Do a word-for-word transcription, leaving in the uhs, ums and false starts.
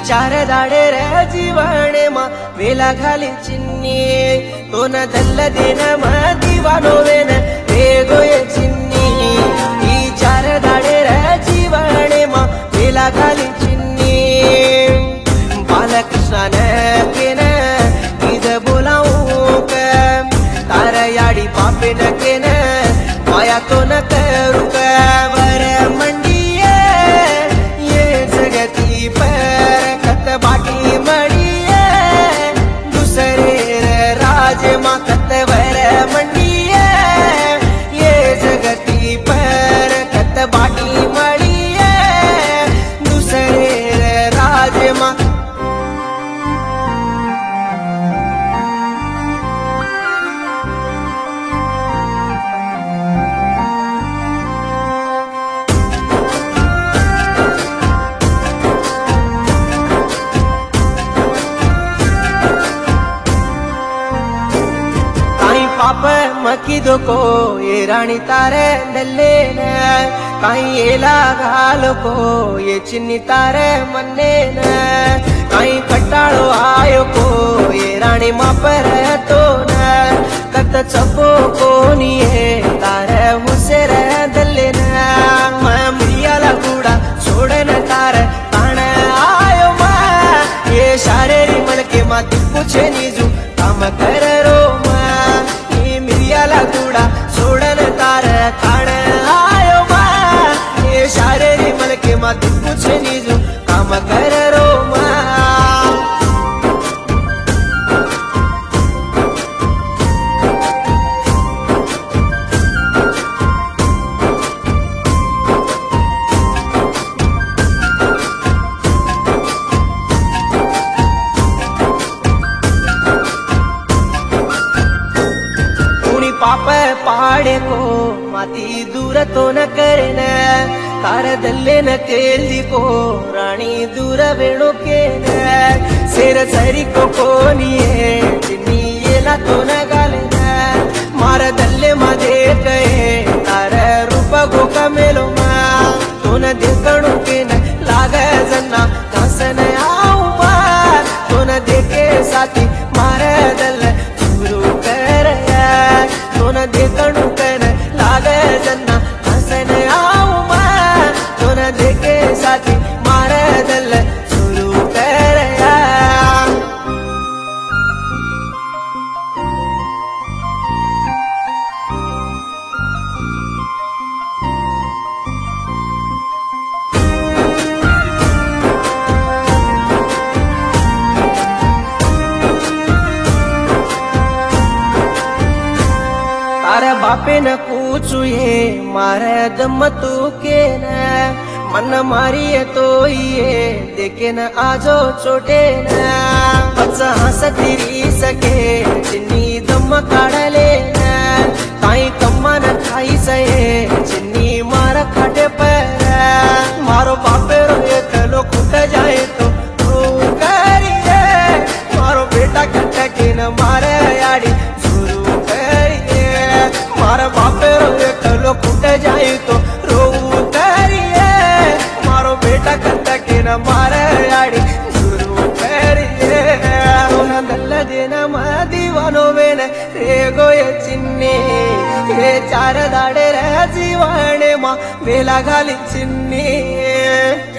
चार दाडे रे जीवने मा वेला घाली चिन्नी तो न दल्ल देन मा दिवानो वेन रेगो ये चिन्नी ई चार दाडे रे जीवने मा वेला घाली चिन्नी बालकृष्ण ने केन इद बोलाऊं के तार याडी पापे न केन माया तो न करू के वर मंडिये ये जगती पर कत बाटी मड़िये दूसरे राज मा कत वर मंडिये ये जगती पर कत बाटी मड़िये दूसरे राज मा पाप मकीदो को ये रानी तारे डल्ले न कहीं एला घालो को ये चिन्नी तारे मन्ने न कहीं कट्टाड़ो आयो को ये रानी माँ पर तो न कत चपो को निये तारे मुझसे रह डल्ले न मैं मिया लगूड़ा छोड़े न तारे ताने आयो मैं ये शारेरी मन के माँ पूछे नीजू काम कर रो लगूड़ा छोड़न तार खाण आयो मां ये शारेरी मन के मत कुछ नीजू काम कर रो पाप पहाड़े को माती दूर तो न करना तार दल्ले न केली को रानी दूर वेणु के न शेर सरी को कोनी है चिन्नी ये ला तो न गालना मार दल्ले मा देख तार रूप गो कमेलो मा तो न देखणु के न लागे जन्ना घासन आऊ मा तो न देखे साथी मार दल शुरू कर तो न देखणु कर लागे जन्ना हसन आऊ मैं तो न देखे साथी मारे दल शुरू कर तारे बापे न पूछू ये मारे दम तू के न मन मारिए तो ये देखे न आजो छोटे न बच्चा हंस तिरी सके चिन्नी दम काढ़ले न ताई कम्मा न खाई सहे चिन्नी मार खाटे पर मारो बापे रो ये कलो खुट जाए तो रो करिए मारो बेटा कट के न मारे याड़ी मारा बापे रो ये कलो फुट जाए तो रो करिए मारो बेटा कत्ता के न मारे याड़ी शुरू करिए न दल्ल देना मा दीवानो वेन रेगो ये चिन्नी ये चार दाडे रे जीवाने मा वेला घाली चिन्नी।